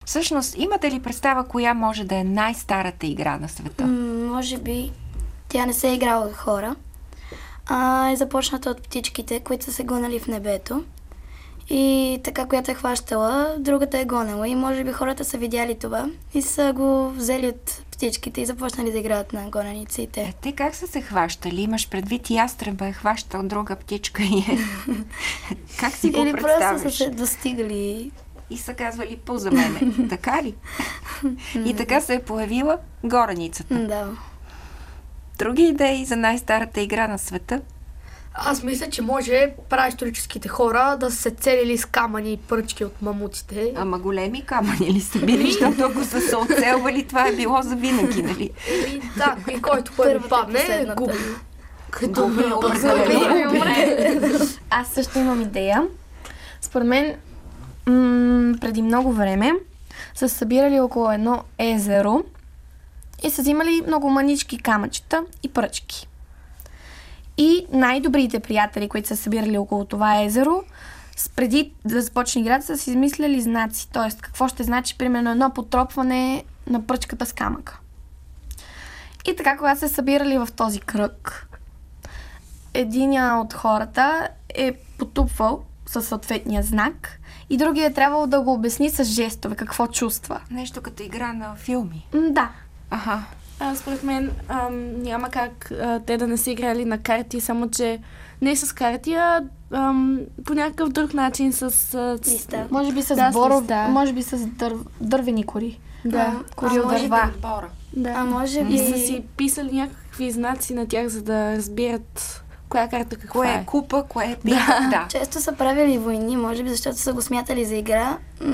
Всъщност, имате ли представа коя може да е най-старата игра на света? Може би тя не се е играла от хора. Е започната от птичките, които са се гонали в небето. И така, която е хващала, другата е гонела. И може би хората са видяли това и са го взели от птичките и започнали да играят на гонениците. Те как са се хващали? Имаш предвид ястреба е хващал друга птичка и е... Как си го представяш? Или просто са се достигали. И са казвали по за мене. Така ли? И така се е появила гореницата. Да. Други идеи за най-старата игра на света? Аз мисля, че може праисторическите хора да са се целили с камъни и пръчки от мамуците. Ама големи камъни ли са били, защото ако са се оцелвали, това е било за винаги, нали? Да, и който първи падне, губи. Губи определено. Аз също имам идея. Според мен, преди много време са събирали около едно езеро и са взимали много манички камъчета и пръчки. И най-добрите приятели, които са събирали около това езеро, преди да започне играта, са си измисляли знаци. Тоест, какво ще значи, примерно, едно потропване на пръчката с камъка. И така, когато се събирали в този кръг, единия от хората е потупвал със съответния знак и другия е трябвало да го обясни с жестове, какво чувства. Нещо като игра на филми. Да. Аха. Според мен няма как те да не са играли на карти, само че не с карти, а по някакъв друг начин с листа. Може би с може би с дървени кори. Да, кори от дърва. Да. А може би... И са си писали някакви знаци на тях, за да разбират коя карта какво Кое е купа, кое е пик. Да. Често са правили войни, може би защото са го смятали за игра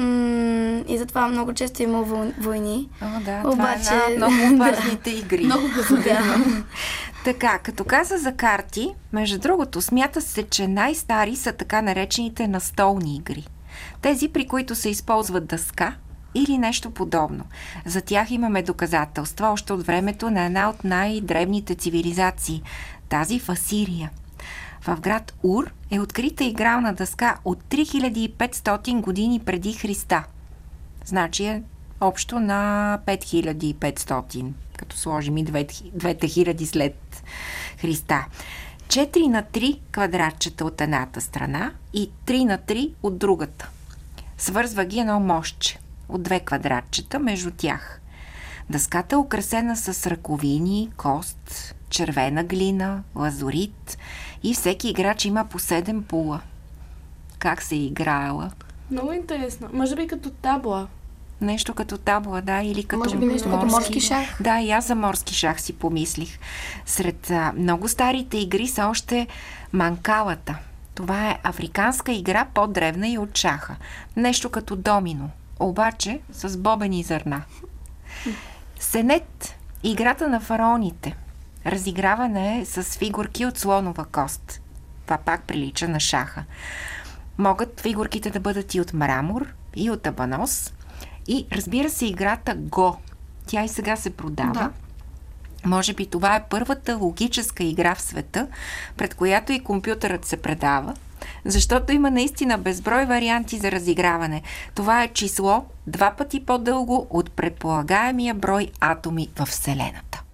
и затова много често има войни. О, да, Обаче... това е една от много важните игри. Много безобидно. Така, като каза за карти, между другото, смята се, че най-стари са така наречените настолни игри. Тези, при които се използват дъска или нещо подобно. За тях имаме доказателства още от времето на една от най-древните цивилизации, тази в Асирия. В град Ур е открита игрална дъска от 3500 години преди Христа. Значи е общо на 5500, като сложим и двете хиляди след Христа. 4 на 3 квадратчета от едната страна и 3 на 3 от другата. Свързва ги едно мостче от 2 квадратчета между тях. Дъската е украсена с ръковини, кост, червена глина, лазурит и всеки играч има по 7 пула. Как се е играела? Много интересно. Може би като табла. Нещо като табла, да, или като може би нещо като морски шах. Да, и аз за морски шах си помислих. Сред много старите игри са още манкалата. Това е африканска игра, по-древна и от шаха. Нещо като домино, обаче с бобени зърна. Сенет, играта на фараоните. Разиграване е с фигурки от слонова кост. Това пак прилича на шаха. Могат фигурките да бъдат и от мрамор, и от абанос. И разбира се, играта Го. Тя и сега се продава. Да. Може би това е първата логическа игра в света, пред която и компютърът се предава, защото има наистина безброй варианти за разиграване. Това е число 2 пъти по-дълго от предполагаемия брой атоми във Вселената.